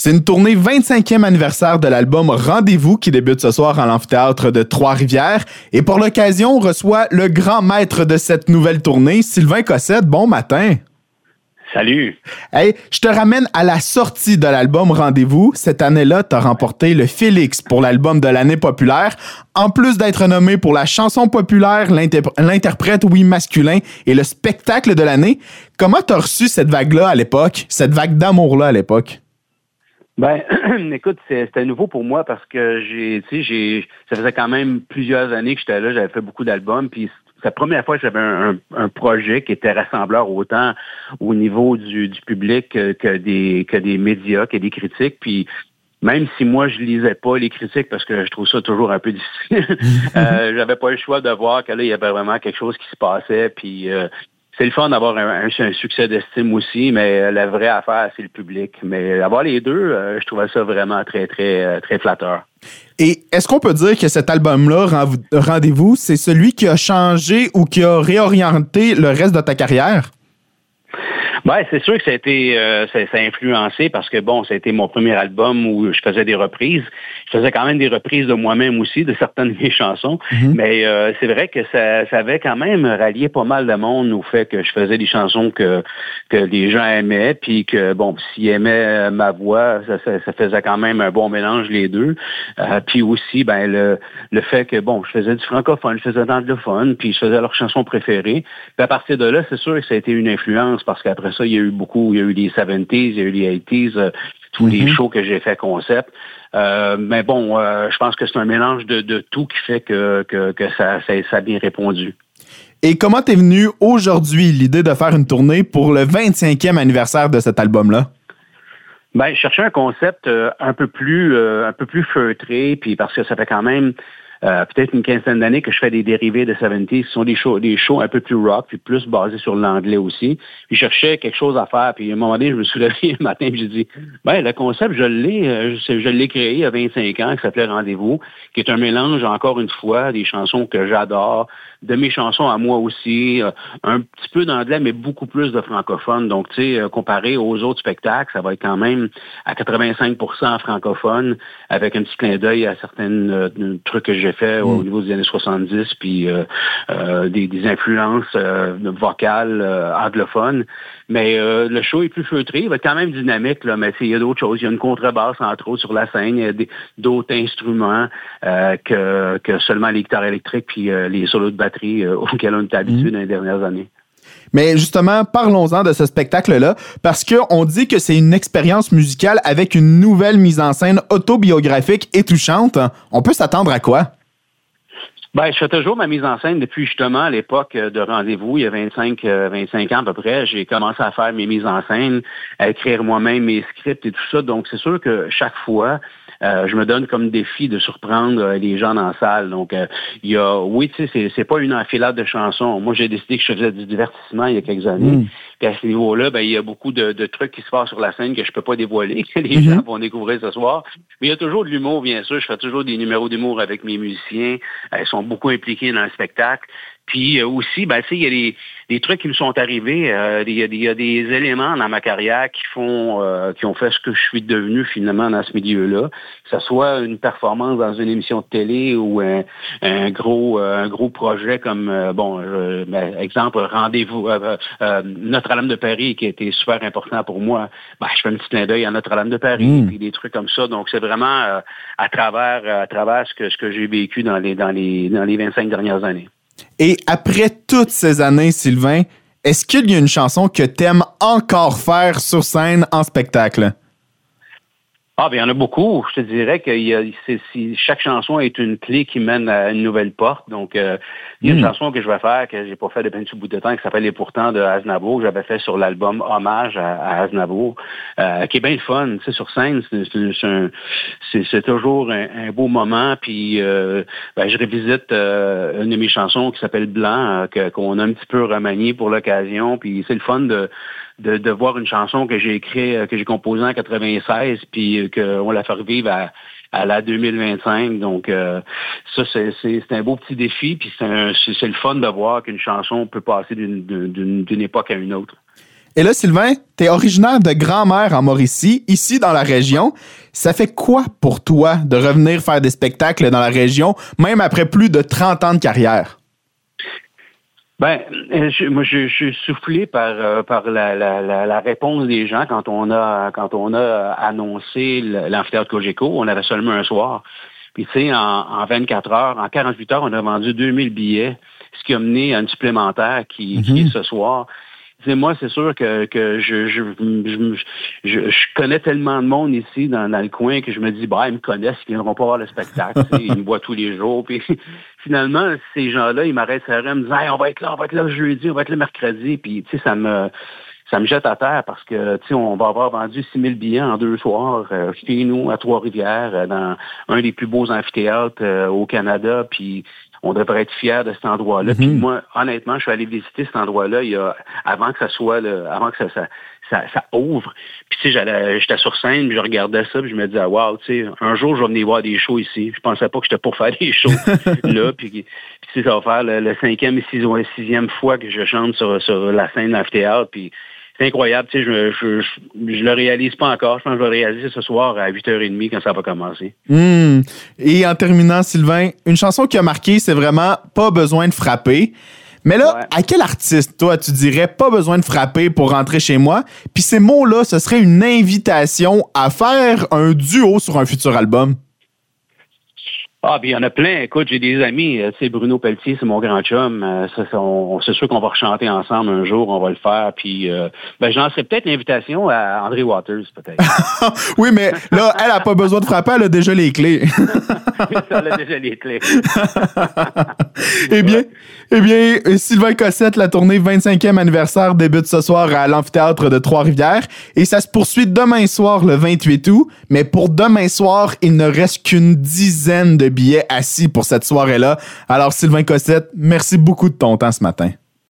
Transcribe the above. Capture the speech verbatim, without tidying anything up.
C'est une tournée vingt-cinquième anniversaire de l'album Rendez-vous qui débute ce soir à l'amphithéâtre de Trois-Rivières. Et pour l'occasion, on reçoit le grand maître de cette nouvelle tournée, Sylvain Cossette. Bon matin. Salut. Hey, je te ramène à la sortie de l'album Rendez-vous. Cette année-là, tu as remporté le Félix pour l'album de l'année populaire. En plus d'être nommé pour la chanson populaire, l'inter- l'interprète, oui, masculin et le spectacle de l'année. Comment tu as reçu cette vague-là à l'époque, cette vague d'amour-là à l'époque? Ben, écoute, c'était nouveau pour moi parce que j'ai, tu sais, j'ai, ça faisait quand même plusieurs années que j'étais là, j'avais fait beaucoup d'albums, puis c'est la première fois que j'avais un, un, un projet qui était rassembleur autant au niveau du, du public que, que des que des médias, que des critiques, puis même si moi je lisais pas les critiques parce que je trouve ça toujours un peu difficile, euh, j'avais pas le choix de voir que là il y avait vraiment quelque chose qui se passait, puis euh, c'est le fun d'avoir un, un, un succès d'estime aussi, mais la vraie affaire, c'est le public. Mais avoir les deux, euh, je trouvais ça vraiment très, très, très flatteur. Et est-ce qu'on peut dire que cet album-là, Rendez-vous, c'est celui qui a changé ou qui a réorienté le reste de ta carrière? Ben, c'est sûr que ça a été, euh, ça, ça a influencé parce que bon, ça a été mon premier album où je faisais des reprises. Je faisais quand même des reprises de moi-même aussi, de certaines de mes chansons. Mm-hmm. Mais euh, c'est vrai que ça, ça avait quand même rallié pas mal de monde au fait que je faisais des chansons que que les gens aimaient, puis que bon, s'ils aimaient ma voix, ça, ça, ça faisait quand même un bon mélange les deux. Euh, puis aussi, ben le le fait que bon, je faisais du francophone, je faisais de l'anglophone, puis je faisais leurs chansons préférées. Puis à partir de là, c'est sûr que ça a été une influence parce qu'après ça, il y a eu beaucoup, il y a eu les soixante-dix, il y a eu les quatre-vingt-dix, euh, tous mm-hmm. les shows que j'ai fait concept. Euh, mais bon, euh, je pense que c'est un mélange de, de tout qui fait que, que, que ça, ça, ça a bien répondu. Et comment t'es venu aujourd'hui l'idée de faire une tournée pour le vingt-cinquième anniversaire de cet album-là? Ben, je cherchais un concept euh, un peu plus, euh, un peu plus feutré, puis parce que ça fait quand même Euh, peut-être une quinzaine d'années que je fais des dérivés de soixante-dix. Ce sont des shows, des shows un peu plus rock, puis plus basés sur l'anglais aussi. Puis je cherchais quelque chose à faire. Puis à un moment donné, je me suis levé le matin et j'ai dit, ben le concept, je l'ai, je, je l'ai créé il y a vingt-cinq ans, qui s'appelait Rendez-vous, qui est un mélange, encore une fois, des chansons que j'adore, de mes chansons à moi aussi, un petit peu d'anglais, mais beaucoup plus de francophone. Donc, tu sais, comparé aux autres spectacles, ça va être quand même à quatre-vingt-cinq pour cent francophone, avec un petit clin d'œil à certains euh, trucs que j'ai fait mmh. au niveau des années soixante-dix, puis euh, euh, des, des influences euh, vocales euh, anglophones. Mais euh, le show est plus feutré, il va être quand même dynamique, là, mais il y a d'autres choses. Il y a une contrebasse, entre autres, sur la scène. Il y a des, d'autres instruments euh, que, que seulement les guitares électriques puis euh, les solos de batterie euh, auxquels on est habitué mmh. dans les dernières années. Mais justement, parlons-en de ce spectacle-là, parce qu'on dit que c'est une expérience musicale avec une nouvelle mise en scène autobiographique et touchante. On peut s'attendre à quoi? Ben, je fais toujours ma mise en scène depuis justement à l'époque de Rendez-vous, il y a vingt-cinq, vingt-cinq ans à peu près. J'ai commencé à faire mes mises en scène, à écrire moi-même mes scripts et tout ça. Donc, c'est sûr que chaque fois, Euh, je me donne comme défi de surprendre euh, les gens dans la salle. Donc, euh, il y a, oui, tu sais, c'est, c'est pas une enfilade de chansons. Moi, j'ai décidé que je faisais du divertissement il y a quelques années. Mm. Puis à ce niveau-là, ben, il y a beaucoup de, de trucs qui se passent sur la scène que je peux pas dévoiler, que les mm-hmm. gens vont découvrir ce soir. Mais il y a toujours de l'humour, bien sûr. Je fais toujours des numéros d'humour avec mes musiciens. Euh, ils sont beaucoup impliqués dans le spectacle. Puis euh, aussi, ben, tu sais, il y a des, des trucs qui me sont arrivés. Euh, il, y a des, il y a des éléments dans ma carrière qui font, euh, qui ont fait ce que je suis devenu finalement dans ce milieu-là. Que ce soit une performance dans une émission de télé ou un, un gros, euh, un gros projet comme, euh, bon, euh, ben, exemple, Rendez-vous, euh, euh, Notre-Dame de Paris, qui a été super important pour moi. Ben, je fais un petit clin d'œil à Notre-Dame de Paris, mmh. puis des trucs comme ça. Donc, c'est vraiment euh, à travers, à travers ce que, ce que j'ai vécu dans les, dans les, dans les vingt-cinq dernières années. Et après toutes ces années, Sylvain, est-ce qu'il y a une chanson que t'aimes encore faire sur scène en spectacle? Ah, bien, il y en a beaucoup. Je te dirais que il y a, c'est, c'est, chaque chanson est une clé qui mène à une nouvelle porte. Donc, euh, il y a mmh. une chanson que je vais faire, que j'ai pas fait depuis un petit bout de temps, qui s'appelle « Les Pourtant » de Aznavour, que j'avais fait sur l'album Hommage à, à Aznavour, euh, qui est bien le fun. Tu sais, sur scène, c'est, c'est, c'est, un, c'est, c'est toujours un, un beau moment. Puis, euh, ben, je revisite euh, une de mes chansons qui s'appelle « Blanc », euh, que, qu'on a un petit peu remaniée pour l'occasion. Puis, c'est le fun de... De, de voir une chanson que j'ai écrite, que j'ai composée en quatre-vingt-seize, puis qu'on la fait revivre à, à la deux mille vingt-cinq. Donc, euh, ça, c'est, c'est, c'est un beau petit défi, puis c'est, un, c'est, c'est le fun de voir qu'une chanson peut passer d'une, d'une, d'une époque à une autre. Et là, Sylvain, t'es originaire de Grand-Mère en Mauricie, ici dans la région. Ça fait quoi pour toi de revenir faire des spectacles dans la région, même après plus de trente ans de carrière? Ben, je, moi, je, je suis soufflé par euh, par la, la, la, la réponse des gens quand on a quand on a annoncé l'amphithéâtre Cogeco. On avait seulement un soir. Puis, tu sais, en, en vingt-quatre heures, en quarante-huit heures, on a vendu deux mille billets, ce qui a mené à une supplémentaire qui, mm-hmm. qui est ce soir. Tu sais, moi, c'est sûr que, que je, je, je, je, je connais tellement de monde ici dans, dans le coin que je me dis, bah, ils me connaissent, ils viendront pas voir le spectacle. Ils me voient tous les jours. Puis, finalement, ces gens-là, ils m'arrêtent à me disent, hey, on va être là, on va être là le jeudi, on va être là le mercredi. Puis, tu sais, ça me... ça me jette à terre parce que, tu sais, on va avoir vendu six mille billets en deux soirs euh, chez nous, à Trois-Rivières, euh, dans un des plus beaux amphithéâtres euh, au Canada, puis on devrait être fiers de cet endroit-là. Mm-hmm. Puis moi, honnêtement, je suis allé visiter cet endroit-là il y a, avant que ça soit, là, avant que ça, ça, ça, ça ouvre. Puis, tu sais, j'allais, j'étais sur scène, puis je regardais ça, puis je me disais, wow, tu sais, un jour, je vais venir voir des shows ici. Je pensais pas que j'étais pour faire des shows là, puis, puis tu sais, ça va faire le, le cinquième et sixième, sixième fois que je chante sur, sur la scène de l'amphithéâtre, puis c'est incroyable, tu sais, je, je, je, je le réalise pas encore. Je pense que je vais le réaliser ce soir à huit heures trente quand ça va commencer. Mmh. Et en terminant, Sylvain, une chanson qui a marqué, c'est vraiment Pas besoin de frapper. Mais là, ouais. À quel artiste, toi, tu dirais pas besoin de frapper pour rentrer chez moi? Puis ces mots-là, ce serait une invitation à faire un duo sur un futur album. Ah, puis il y en a plein. Écoute, j'ai des amis. Tu sais, Bruno Pelletier, c'est mon grand chum. Euh, ça, ça, on, c'est sûr qu'on va rechanter ensemble un jour. On va le faire. Puis, euh, ben, j'en ferai peut-être l'invitation à André Waters, peut-être. Oui, mais là, elle a pas besoin de frapper. Elle a déjà les clés. Elle a déjà les clés. eh bien, eh bien, Sylvain Cossette, la tournée vingt-cinquième anniversaire débute ce soir à l'amphithéâtre de Trois-Rivières. Et ça se poursuit demain soir, le vingt-huit août. Mais pour demain soir, il ne reste qu'une dizaine de billets assis pour cette soirée-là. Alors, Sylvain Cossette, merci beaucoup de ton temps ce matin.